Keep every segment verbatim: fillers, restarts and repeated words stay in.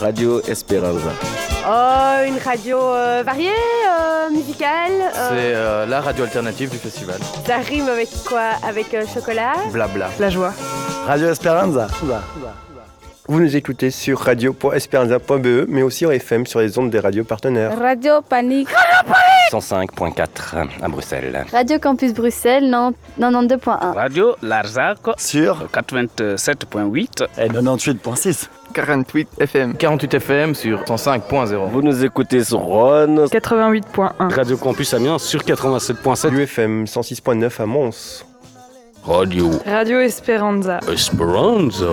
Radio Esperanza. Oh, une radio euh, variée, euh, musicale. Euh... C'est euh, la radio alternative du festival. Ça rime avec quoi? Avec euh, chocolat? Blabla. La joie. Radio Esperanza. Vous nous écoutez sur radio point esperanza point b e, mais aussi en F M sur les ondes des radios partenaires. Radio Panique. cent cinq point quatre à Bruxelles. Radio Campus Bruxelles, quatre-vingt-douze point un. Radio Larzac Sur quatre-vingt-sept point huit et quatre-vingt-huit point six. quarante-huit F M. quarante-huit F M sur cent cinq point zéro. Vous nous écoutez sur Rhône. quatre-vingt-huit point un. Radio Campus Amiens sur quatre-vingt-sept point sept. U F M cent six point neuf à Mons. Radio Radio Esperanza. Esperanza.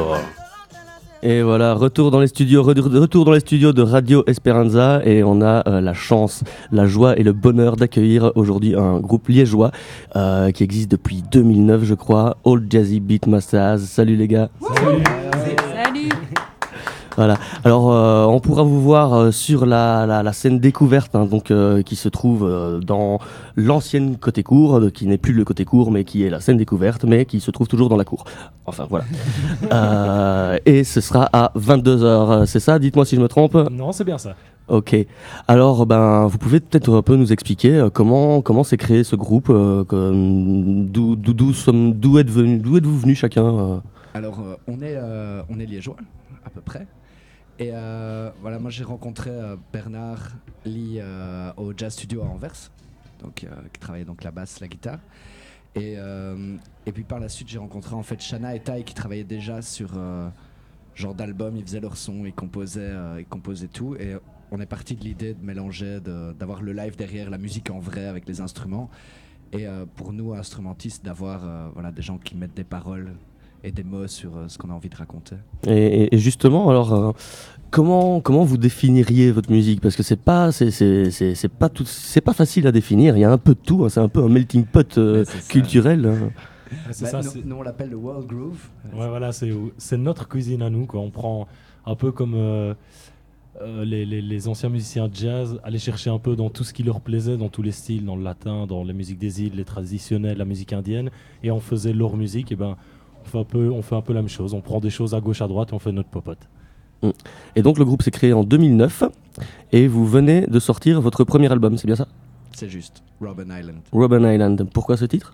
Et voilà, retour dans les studios, retour dans les studios de Radio Esperanza, et on a euh, la chance, la joie et le bonheur d'accueillir aujourd'hui un groupe liégeois euh, qui existe depuis deux mille neuf, je crois, Old Jazzy Beat Masters. Salut les gars. Salut. Salut. Voilà. Alors, euh, on pourra vous voir euh, sur la, la, la scène découverte, hein, donc euh, qui se trouve euh, dans l'ancienne côté cour, euh, qui n'est plus le côté cour, mais qui est la scène découverte, mais qui se trouve toujours dans la cour. Enfin, voilà. euh, et ce sera à vingt-deux heures. C'est ça? Dites-moi si je me trompe. Non, c'est bien ça. Ok. Alors, ben, vous pouvez peut-être un peu nous expliquer euh, comment comment s'est créé ce groupe, euh, que, d'où d'où d'où sommes d'où êtes venu, d'où êtes-vous venus chacun euh Alors, euh, on est euh, on est liégeois à peu près. Et euh, voilà, moi j'ai rencontré euh, Bernard Lee euh, au Jazz Studio à Anvers, donc euh, qui travaillait donc la basse, la guitare. Et euh, et puis par la suite j'ai rencontré en fait Shana et Tai qui travaillaient déjà sur euh, genre d'albums, ils faisaient leur son, ils composaient, euh, ils composaient tout. Et on est parti de l'idée de mélanger, de, d'avoir le live derrière, la musique en vrai avec les instruments. Et euh, pour nous instrumentistes, d'avoir euh, voilà des gens qui mettent des paroles et des mots sur euh, ce qu'on a envie de raconter. Et, et justement, alors, euh, comment comment vous définiriez votre musique? Parce que c'est pas c'est c'est c'est c'est pas tout, c'est pas facile à définir. Il y a un peu de tout. Hein, c'est un peu un melting pot euh, culturel. Hein. C'est bah, ça, nous, c'est... nous on l'appelle le world groove. Ouais, voilà, c'est c'est notre cuisine à nous, quoi. On prend un peu comme euh, euh, les, les les anciens musiciens de jazz, aller chercher un peu dans tout ce qui leur plaisait, dans tous les styles, dans le latin, dans la musique des îles, les traditionnels, la musique indienne, et on faisait leur musique. Et ben On fait, un peu, on fait un peu la même chose, on prend des choses à gauche à droite et on fait notre popote. Et donc le groupe s'est créé en deux mille neuf et vous venez de sortir votre premier album, c'est bien ça? C'est juste, Robben Island. Robben Island, pourquoi ce titre?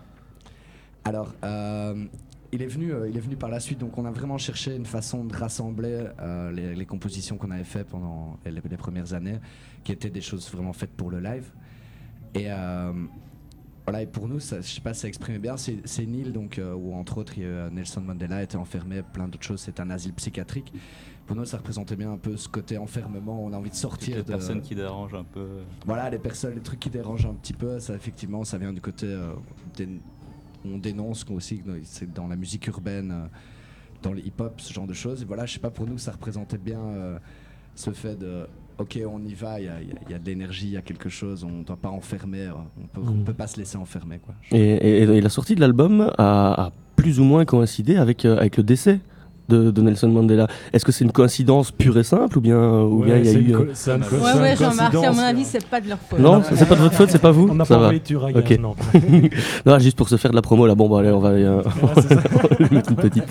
Alors, euh, il, est venu, euh, il est venu par la suite, donc on a vraiment cherché une façon de rassembler euh, les, les compositions qu'on avait faites pendant les, les premières années, qui étaient des choses vraiment faites pour le live. Et... Euh, Voilà, et pour nous, ça, je sais pas si ça exprimait bien, c'est, c'est une île donc, euh, où entre autres il y a, Nelson Mandela était enfermé, plein d'autres choses, c'est un asile psychiatrique. Pour nous, ça représentait bien un peu ce côté enfermement, on a envie de sortir. Les de... personnes qui dérangent un peu. Voilà, les personnes, les trucs qui dérangent un petit peu, ça effectivement, ça vient du côté, euh, dé... on dénonce aussi, c'est dans la musique urbaine, euh, dans le hip-hop, ce genre de choses. Et voilà, je sais pas, pour nous, ça représentait bien euh, ce fait de... Ok, on y va, il y, y, y a de l'énergie, il y a quelque chose, on ne doit pas enfermer, on peut, mmh. on peut pas se laisser enfermer. Quoi. Et, et, et la sortie de l'album a, a plus ou moins coïncidé avec, euh, avec le décès de, de Nelson Mandela. Est-ce que c'est une coïncidence pure et simple ou bien ou ouais, bien il y a eu... Co- c'est une co- ouais, ouais, Jean-Marc, à mon avis, c'est pas de leur faute. Non, c'est pas de votre faute, c'est pas vous? On n'a ça pas va. envoyé tuer à gage, okay. non. Non, juste pour se faire de la promo, là, bon, bah, allez, on va euh, ouais, c'est ça. mettre une petite...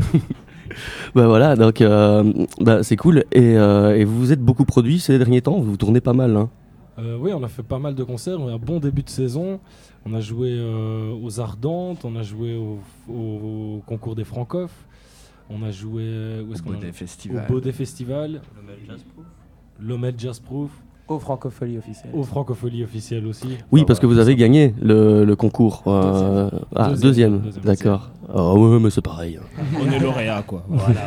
Bah voilà, donc euh, bah, c'est cool. Et, euh, et vous vous êtes beaucoup produit ces derniers temps, vous tournez pas mal. Hein. Euh, oui, on a fait pas mal de concerts, on a eu un bon début de saison. On a joué euh, aux Ardentes, on a joué au, au, au concours des Francophes, on a joué où est-ce au qu'on Baudet a... Festival. Au Baudet Festival. L'Omel Jazz Proof. L'Omel Jazz Proof. Aux Francopholies officielles. Aux Francopholies officielles aussi. Oui, enfin, parce voilà, que vous avez ça. gagné le, le concours. Euh... Deuxième. Ah, Deuxième, deuxième, deuxième, d'accord. Oh, ouais, mais c'est pareil. On est lauréat, quoi. Voilà.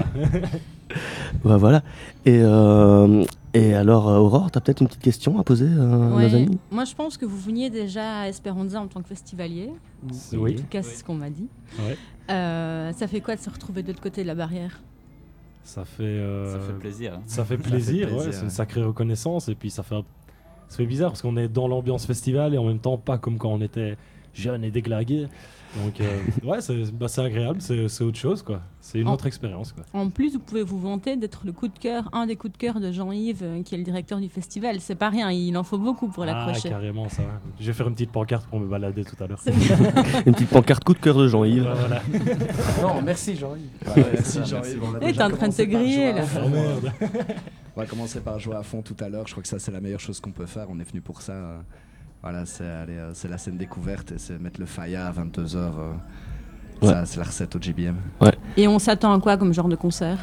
Bah voilà. Et, euh, et alors, Aurore, t'as peut-être une petite question à poser euh, à ouais. nos amis? Moi, je pense que vous veniez déjà à Esperanza en tant que festivalier. Oui. En tout cas, c'est ce qu'on m'a dit. Ouais. Euh, ça fait quoi de se retrouver de l'autre côté de la barrière? Ça fait, euh, ça fait plaisir. Hein. Ça fait plaisir, ça fait plaisir ouais, ouais. c'est une sacrée reconnaissance. Et puis ça fait, ça fait bizarre parce qu'on est dans l'ambiance festival et en même temps pas comme quand on était jeune et déglingué. Donc, euh, ouais, c'est, bah, c'est agréable, c'est, c'est autre chose, quoi. C'est une En- autre expérience, quoi. En plus, vous pouvez vous vanter d'être le coup de cœur, un des coups de cœur de Jean-Yves, euh, qui est le directeur du festival. C'est pas rien, il en faut beaucoup pour Ah, l'accrocher. carrément, ça. Je vais faire une petite pancarte pour me balader tout à l'heure. Une petite pancarte coup de cœur de Jean-Yves. Ouais, voilà. Non, merci Jean-Yves. Ouais, merci ça, Jean-Yves. merci. On a Eh, déjà t'es en train de commencé te par griller, jouer à là. fond. Oh, merde. On va commencer par jouer à fond tout à l'heure. Je crois que ça, c'est la meilleure chose qu'on peut faire. On est venu pour ça. euh, Voilà, c'est, aller, euh, c'est la scène découverte et c'est mettre le Faya à vingt-deux heures. euh, Ouais. Ça, c'est la recette au J B M. Ouais. Et on s'attend à quoi comme genre de concert?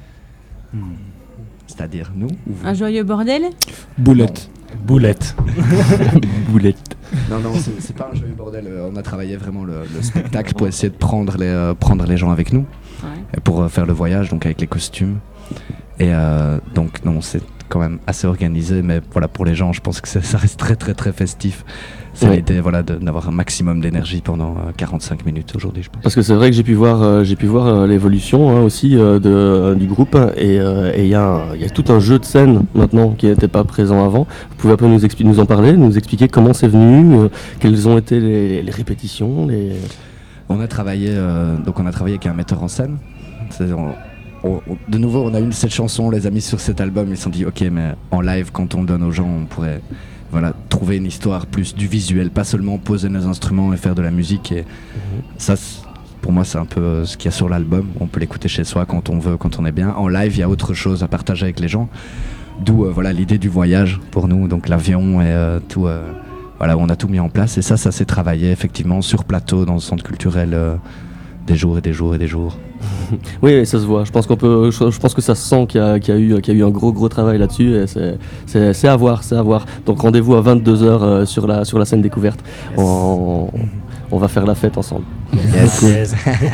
C'est-à-dire nous ou vous Un joyeux bordel? Boulette. Boulette. Boulette. Non, non, c'est, c'est pas un joyeux bordel. Euh, On a travaillé vraiment le, le spectacle pour essayer de prendre les, euh, prendre les gens avec nous. Ouais. Et pour euh, faire le voyage, donc avec les costumes. Et euh, donc, non, c'est quand même assez organisé. Mais voilà, pour les gens, je pense que c'est- ça reste très, très, très festif. C'est Ouais. l'idée, voilà, de- d'avoir un maximum d'énergie pendant euh, quarante-cinq minutes aujourd'hui, je pense. Parce que c'est vrai que j'ai pu voir, euh, j'ai pu voir euh, l'évolution hein, aussi euh, de, euh, du groupe et euh, et il y, a un- il y a tout un jeu de scène maintenant qui n'était pas présent avant. Vous pouvez un peu nous, expli- nous en parler, nous expliquer comment c'est venu, euh, quelles ont été les, les répétitions, les... On a travaillé, euh, donc on a travaillé avec un metteur en scène. C'est- on- on- on- de nouveau, on a eu cette chanson, on les a mis sur cet album. Ils se sont dit, ok, mais en live, quand on le donne aux gens, on pourrait, voilà, trouver une histoire plus du visuel, pas seulement poser nos instruments et faire de la musique. Et ça, c'est- pour moi, c'est un peu euh, ce qu'il y a sur l'album. On peut l'écouter chez soi quand on veut, quand on est bien. En live, il y a autre chose à partager avec les gens. D'où euh, voilà l'idée du voyage pour nous, donc l'avion et euh, tout. euh, voilà, on a tout mis en place et ça, ça s'est travaillé effectivement sur plateau dans le centre culturel euh, des jours et des jours et des jours. Oui, ça se voit. Je pense qu'on peut, je, je pense que ça se sent qu'il y a, qu'il y a eu, qu'il y a eu un gros, gros travail là-dessus. Et c'est, c'est, c'est à voir, c'est à voir. Donc rendez-vous à vingt-deux heures euh, sur la, sur la scène découverte. On, on va faire la fête ensemble. Yes. Yes.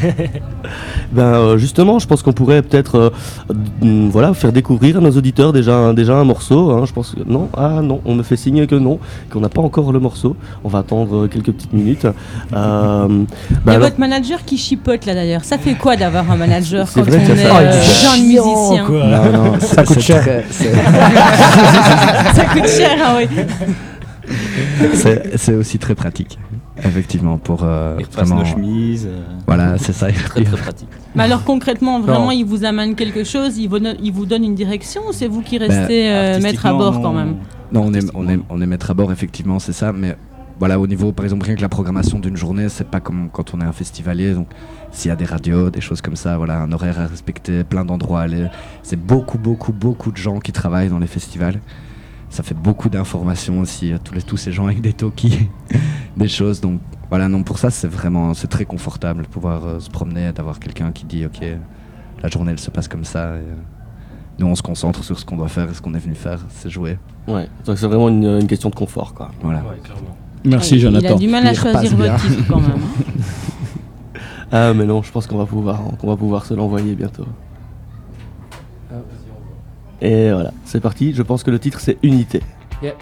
Ben euh, justement, je pense qu'on pourrait peut-être, euh, euh, voilà, faire découvrir à nos auditeurs déjà, un- déjà un morceau. Hein, je pense que non, ah non, on me fait signe que non, qu'on n'a pas encore le morceau. On va attendre euh, quelques petites minutes. Euh, Il y ben a alors- votre manager qui chipote là d'ailleurs. Ça fait quoi d'avoir un manager C'est quand vrai on que est ça- euh, c'est jeune chiant, musicien? quoi. Non, non, c'est- Ça coûte c'est cher. très- c'est- Ça coûte cher, ah oui. c'est, c'est aussi très pratique, effectivement, pour euh, Il repasse vraiment. nos chemises. euh, Voilà, c'est ça. Très très pratique. Mais alors concrètement, vraiment, Non. il vous amène quelque chose, il vous, donne- il vous donne une direction ou c'est vous qui Ben, restez euh, maître à Artistiquement, bord quand non. même? Non, on est, on, est, on est maître à bord, effectivement, c'est ça. Mais voilà, au niveau, par exemple, rien que la programmation d'une journée, c'est pas comme quand on est un festivalier. Donc, s'il y a des radios, des choses comme ça, voilà, un horaire à respecter, plein d'endroits à aller. C'est beaucoup, beaucoup, beaucoup de gens qui travaillent dans les festivals. Ça fait beaucoup d'informations aussi, tous, les, tous ces gens avec des talkies, des choses. Donc, voilà, non, pour ça, c'est vraiment, c'est très confortable de pouvoir euh, se promener, d'avoir quelqu'un qui dit, ok, la journée, elle se passe comme ça. Et, euh, nous, on se concentre sur ce qu'on doit faire et ce qu'on est venu faire, c'est jouer. Ouais, donc c'est vraiment une, une question de confort, quoi. Voilà. Ouais, clairement. Merci, Il Jonathan. a du mal à Il repasse choisir bien. votre titre quand même. Ah mais non, je pense qu'on va pouvoir, qu'on va pouvoir se l'envoyer bientôt. Et voilà, c'est parti. Je pense que le titre c'est Unité. Yeah.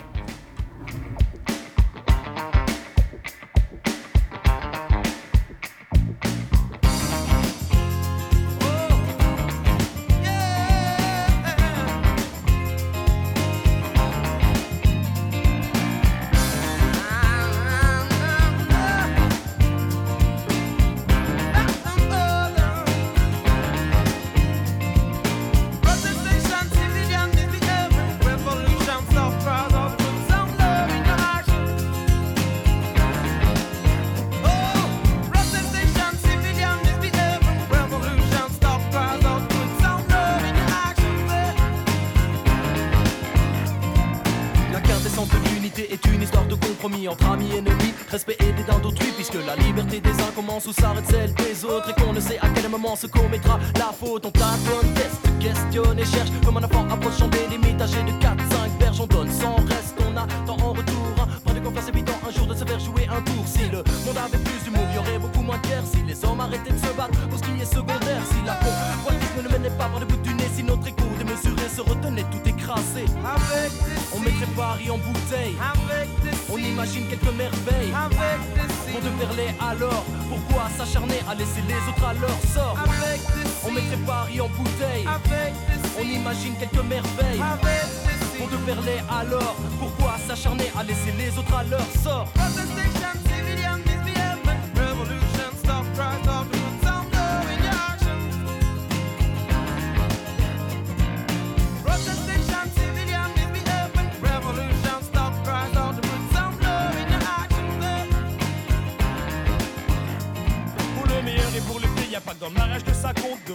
La quintessence de l'unité est une histoire de compromis entre amis et ennemis, respect et dédain d'autrui, puisque la liberté des uns commence où s'arrête celle des autres, et qu'on ne sait à quel moment se commettra la faute. On tâtonne, teste, questionne et cherche comme un enfant approchant des limites, âgé de quatre cinq berges, on donne sans reste, on attend en retour un point de confiance évident, un jour de se faire jouer un tour. Si le monde avait plus d'humour, il y aurait beaucoup moins de guerre. Si les hommes arrêtaient de se battre pour ce qui est secondaire, si la convoitise ne le menait pas par le bout du nez, si notre écho démesuré se retenait tout écrasé, on mettrait Paris en bouteille, on imagine quelques merveilles, pour de perler alors, pourquoi s'acharner à laisser les autres à leur sort? On mettrait Paris en bouteille, on imagine quelques merveilles, pour de perler alors, pourquoi s'acharner à laisser les autres à leur sort?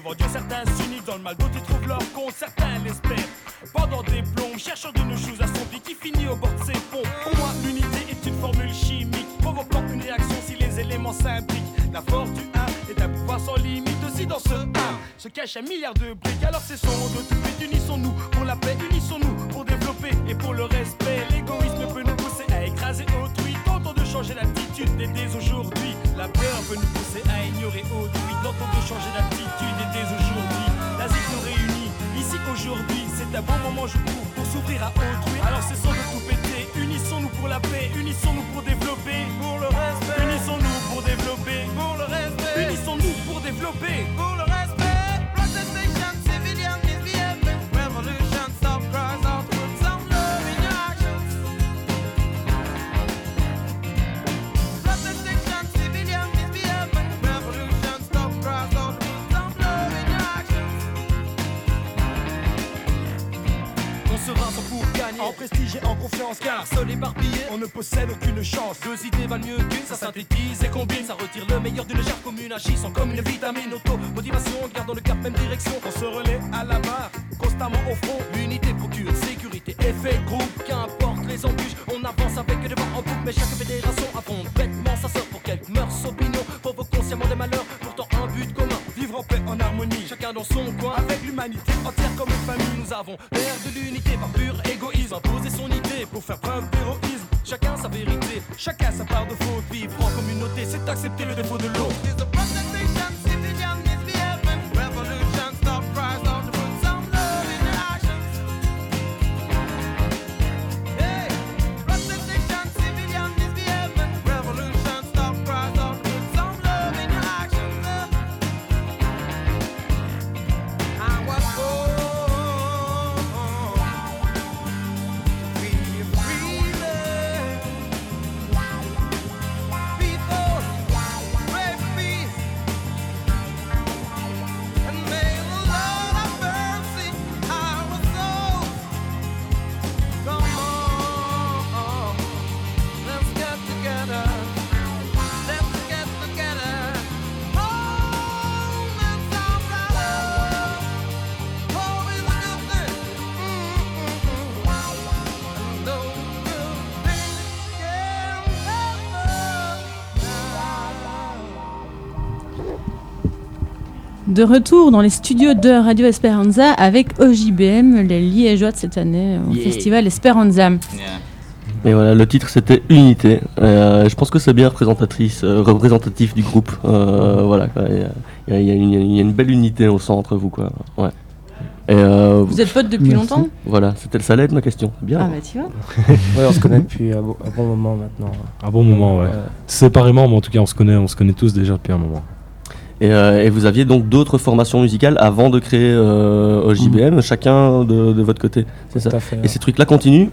devant Dieu, certains s'unissent dans le mal, d'autres y trouvent leur compte, certains l'espèrent. Pendant des plombs, cherchant de nos choses à son pied, qui finit au bord de ses ponts. Pour moi, l'unité est une formule chimique, provoquant une réaction si les éléments s'imbriquent. La force du un est un pouvoir sans limite. Aussi dans ce un se cache un milliard de briques. Alors cessons de tout suite, unissons-nous pour la paix, unissons-nous pour développer et pour le respect. L'égoïsme peut nous pousser à écraser autrui. Tentons de changer l'attitude dès dès aujourd'hui. La peur peut nous pousser à ignorer autrui. Tentons de changer d'attitude dès dès aujourd'hui. La zik nous réunit ici aujourd'hui. C'est un bon moment, je trouve, pour s'ouvrir à autrui. Alors cessons de tout péter. Unissons-nous pour la paix, unissons-nous pour développer, pour le respect. Unissons-nous pour développer, pour le respect. Unissons-nous pour développer, pour le respect. Protestation, civilian, misbehaving, revolution, stop cries out, put some love in your actions. Protestation, civilian, misbehaving, revolution, stop cries out, put some love in your actions. On se rassemble pour gagner en prestige et en confiance, car seul éparpillé, on ne possède aucune chance. Deux idées valent mieux qu'une, ça synthétise et combine, ça retire le meilleur d'une gerbe commune, agissant comme une vitamine. Auto-motivation, gardons le cap, même direction. On se relaie à la barre, constamment au front. L'unité procure sécurité, effet de groupe. Qu'importe les embûches, on avance avec des vents en boucle. Mais chaque fédération affronte bêtement sa sœur pour quelques mœurs, opinions. Provoque consciemment des malheurs, pourtant un but commun. Vivre en paix, en harmonie, chacun dans son coin. Avec l'humanité entière comme une famille, nous avons l'air de l'unité par pur égoïsme. Imposer son idée pour faire preuve d'héroïsme. Chacun sa vérité, chacun sa part de faute. Vivre en communauté, c'est accepter le défaut de l'autre. De retour dans les studios de Radio Esperanza avec O J B M, les Liégeois de cette année au Yeah. festival Esperanza. Yeah. Et voilà, le titre c'était Unité. Euh, je pense que c'est bien représentatrice, euh, représentatif du groupe. Euh, voilà, quoi. Il y a, il y a- il y a une, il y a une belle unité au sein entre vous, quoi. Ouais. Et euh, Vous êtes potes depuis Merci. longtemps? Voilà, c'était ça allait être ma question. Bien. Ah bah tu vois. Ouais, on se connaît depuis un bon, un bon moment maintenant. Un bon moment, ouais. Ouais. Séparément, mais en tout cas, on se connaît, on se connaît tous déjà depuis un moment. Et, euh, et vous aviez donc d'autres formations musicales avant de créer euh, O J B M, chacun de, de votre côté, c'est ça? Tout à fait. Et ces trucs-là continuent?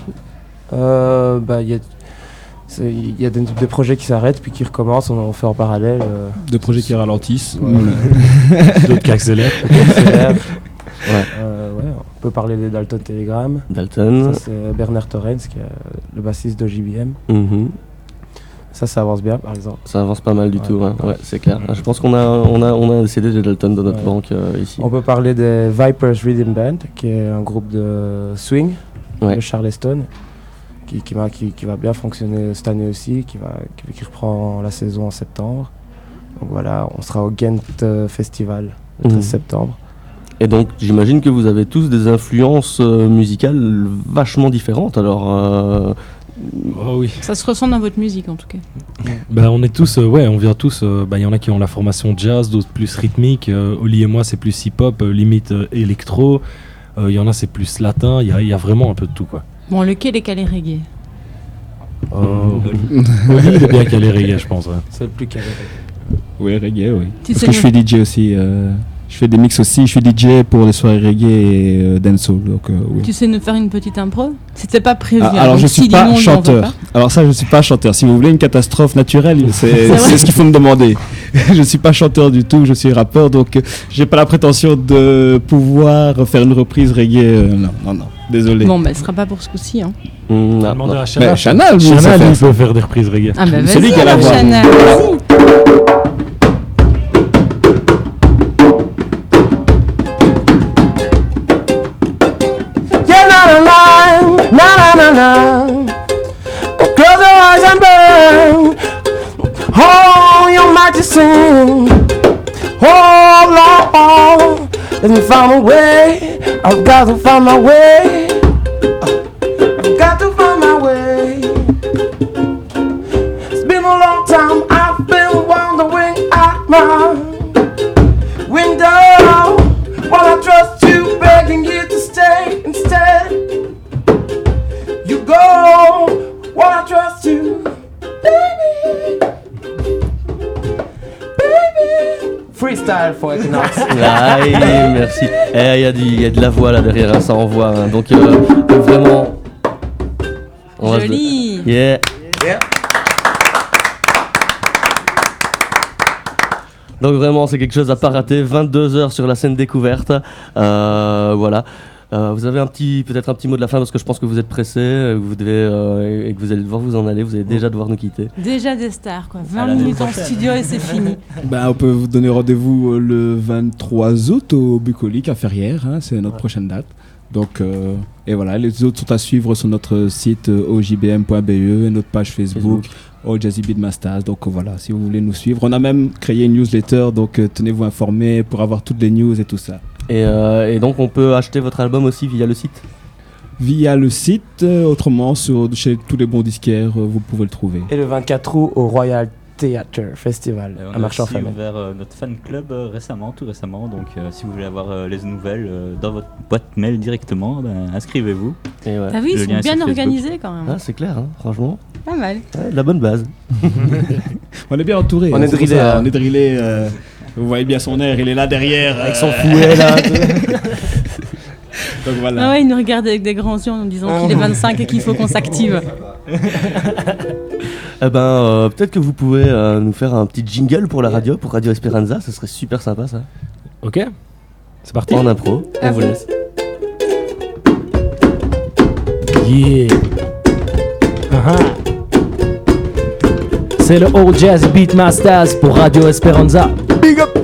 Euh, bah, il y a, c'est- il y a des, des projets qui s'arrêtent puis qui recommencent, on en fait en parallèle. euh, Des projets qui ralentissent. Voilà. D'autres qui accélèrent. Qui accélèrent. Ouais. Euh, ouais, on peut parler des Dalton Telegram. Dalton. Ça, c'est Bernard Torrens, qui est le bassiste de J B M. Mhm. Ça, ça avance bien, par exemple. Ça avance pas mal du Ouais. tout, hein. Ouais, c'est clair. Je pense qu'on a, on a, on a un C D de Dalton dans notre Ouais. banque euh, ici. On peut parler des Vipers Rhythm Band, qui est un groupe de swing Ouais. de Charleston, qui, qui, va, qui, qui va bien fonctionner cette année aussi, qui, va, qui, qui reprend la saison en septembre. Donc voilà, on sera au Ghent euh, Festival le treize Mhm. septembre. Et donc, j'imagine que vous avez tous des influences euh, musicales vachement différentes. Alors, euh, Oh oui. Ça se ressent dans votre musique en tout cas. Bah, on est tous, euh, ouais, on vient tous. euh, bah, il y en a qui ont la formation jazz, d'autres plus rythmique. Euh, Oli et moi, c'est plus hip-hop, euh, limite euh, électro. Euh, Il y en a, c'est plus latin. Il y a, il y a vraiment un peu de tout, quoi. Bon, lequel est calé reggae? Euh, Oli, il est bien calé reggae, je pense. Ouais. C'est le plus calé. Oui, reggae, oui. Tu Parce sais que nous- je fais D J aussi. euh, je fais des mix aussi. Je suis D J pour les soirées reggae et euh, dancehall. Donc, euh, oui. Tu sais nous faire une petite impro? C'était pas prévu. Ah, hein, alors donc je si suis dis non, pas on n'en veut chanteur. pas. Alors ça je suis pas chanteur. Si vous voulez une catastrophe naturelle, c'est C'est vrai. c'est ce qu'il faut me demander. Je suis pas chanteur du tout, je suis rappeur, donc euh, j'ai pas la prétention de pouvoir faire une reprise reggae. euh, non, non, non. Désolé. Bon, bah ce sera pas pour ce coup-ci. Hein. mm, ah, Demandez non. à Chana. Mais Chana, lui, il sait Chana, lui, faire il ça. peut faire des reprises reggae. Ah bah C'est lui vas-y qui a la alors voix. Chana, vas-y. now. Close your eyes and burn. Oh, you might just sing. Oh, Lord, let me find a way. I've got to find my way. I've got to find my way. It's been a long time. I've been wandering out my window while I trust you, begging you to stay instead. You go while I trust you, baby. Baby. Freestyle for Equinox. Ah, et merci. Il y, a du- y a de la voix là derrière, hein, ça envoie. hein. Donc, euh, donc vraiment. on va se- Joli. Yeah. Yeah. Donc vraiment, c'est quelque chose à pas rater. vingt-deux heures sur la scène découverte. Euh, voilà. Euh, vous avez un petit, peut-être un petit mot de la fin parce que je pense que vous êtes pressé, euh, que vous devez euh, et que vous allez devoir vous en aller. Vous allez déjà devoir nous quitter. Déjà des stars, quoi. vingt l'année minutes en prochaine. studio et c'est fini. Bah, on peut vous donner rendez-vous euh, le vingt-trois août au Bucolique à Ferrières, hein, c'est notre prochaine date. Donc, euh, et voilà, les autres sont à suivre sur notre site euh, o j b m point b e, notre page Facebook, All Jazzy Beatmasters. Donc euh, voilà, si vous voulez nous suivre, on a même créé une newsletter, donc euh, tenez-vous informés pour avoir toutes les news et tout ça. Et, euh, et donc, on peut acheter votre album aussi via le site. Via le site, euh, autrement, sur, chez tous les bons disquaires, euh, vous pouvez le trouver. Et le vingt-quatre août au Royal Theatre Festival Et on à a aussi Marchand-Famenne. ouvert euh, notre fan club euh, récemment, tout récemment. Donc, euh, si vous voulez avoir euh, les nouvelles euh, dans votre boîte mail directement, ben, inscrivez-vous. Et ouais. T'as vu, ils Le sont lien est bien sur Facebook. organisés quand même. Ah, c'est clair, hein, franchement. Pas mal. Ouais, de la bonne base. On est bien entouré. On hein, est c'est pour drillé, ça, hein. On est drillé. euh, vous voyez bien son air, il est là derrière. Avec son euh, fouet là. Donc voilà. Ah ouais, il nous regarde avec des grands yeux en nous disant qu'il est vingt-cinq et qu'il faut qu'on s'active. Eh ben, euh, peut-être que vous pouvez euh, nous faire un petit jingle pour la radio, pour Radio Esperanza. Ce serait super sympa, ça. Ok, c'est parti. En impro, on vous laisse. Yeah. Uh-huh. C'est le All Jazz Beatmasters pour Radio Esperanza. Big up.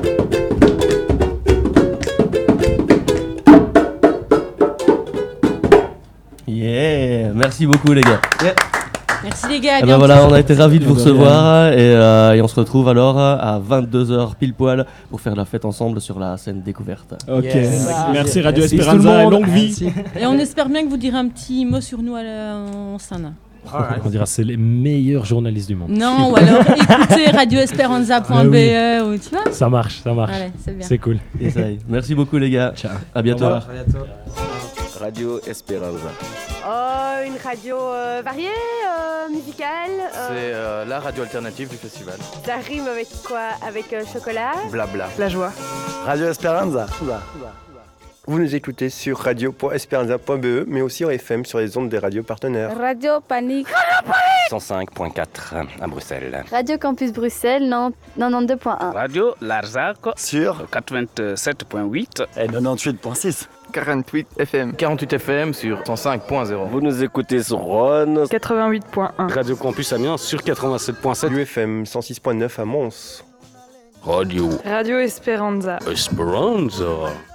Yeah, merci beaucoup les gars. Merci les gars. à Eh ben bientôt. voilà, on a été ravis de vous De recevoir et, euh, et on se retrouve alors à vingt-deux heures pile poil pour faire la fête ensemble sur la scène découverte. Ok, Yes. merci Radio Merci tout le Esperanza et monde. longue vie. Merci. Et on espère bien que vous direz un petit mot sur nous à la- en scène. On dira c'est les meilleurs journalistes du monde. Non, ou alors écoutez radio esperanza point b e ou tu vois. Ça marche, ça marche. Allez, c'est bien. C'est cool. Et ça y est. Merci beaucoup les gars. Ciao. À bientôt. Au revoir. Radio Esperanza. Oh, une radio euh, variée, euh, musicale. euh, C'est euh, la radio alternative du festival. Ça rime avec quoi? Avec euh, chocolat? Blabla. La joie. Radio Esperanza. Vous nous écoutez sur radio point esperanza point b e, mais aussi en F M sur les ondes des radios partenaires. Radio Panique. cent cinq point quatre à Bruxelles. Radio Campus Bruxelles, quatre-vingt-douze point un. Radio Larzac Sur quatre-vingt-sept point huit. et quatre-vingt-huit point six. quarante-huit F M. quarante-huit F M sur cent cinq point zéro. Vous nous écoutez sur Ron. quatre-vingt-huit point un. Radio Campus Amiens sur quatre-vingt-sept point sept. U F M cent six point neuf à Mons. Radio Radio Esperanza. Esperanza.